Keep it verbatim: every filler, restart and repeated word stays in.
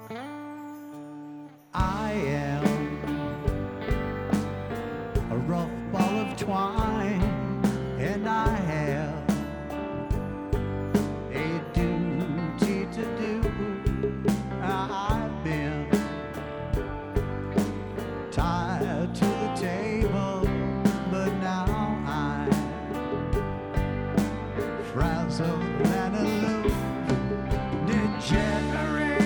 I am a rough ball of twine, and I have a duty to do. I've been tied to the table, but now I'm frazzled